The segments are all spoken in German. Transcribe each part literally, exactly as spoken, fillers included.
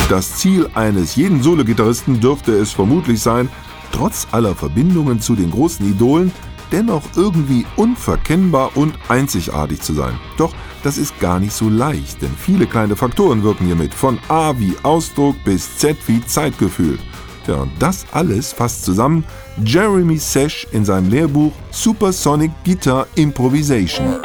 Das Ziel eines jeden Solo-Gitarristen dürfte es vermutlich sein, trotz aller Verbindungen zu den großen Idolen, dennoch irgendwie unverkennbar und einzigartig zu sein. Doch das ist gar nicht so leicht, denn viele kleine Faktoren wirken hier mit, von A wie Ausdruck bis Z wie Zeitgefühl. Ja, und das alles fasst zusammen Jeremy Sesh in seinem Lehrbuch Supersonic Guitar Improvisation.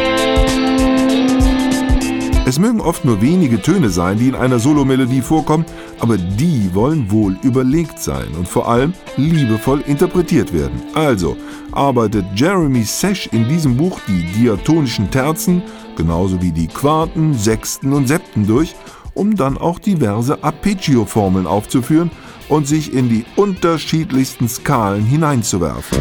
Es mögen oft nur wenige Töne sein, die in einer Solomelodie vorkommen, aber die wollen wohl überlegt sein und vor allem liebevoll interpretiert werden. Also arbeitet Jeremy Sesh in diesem Buch die diatonischen Terzen, genauso wie die Quarten, Sechsten und Septen durch, um dann auch diverse Arpeggio-Formeln aufzuführen und sich in die unterschiedlichsten Skalen hineinzuwerfen.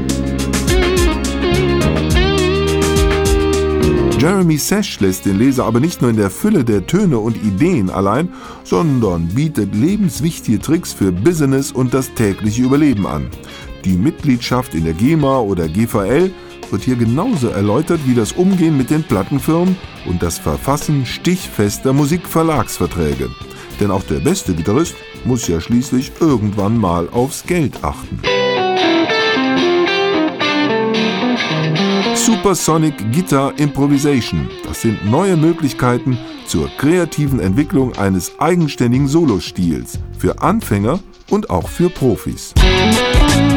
Jeremy Sesh lässt den Leser aber nicht nur in der Fülle der Töne und Ideen allein, sondern bietet lebenswichtige Tricks für Business und das tägliche Überleben an. Die Mitgliedschaft in der GEMA oder G V L wird hier genauso erläutert wie das Umgehen mit den Plattenfirmen und das Verfassen stichfester Musikverlagsverträge. Denn auch der beste Gitarrist muss ja schließlich irgendwann mal aufs Geld achten. Supersonic Guitar Improvisation. Das sind neue Möglichkeiten zur kreativen Entwicklung eines eigenständigen Solostils für Anfänger und auch für Profis.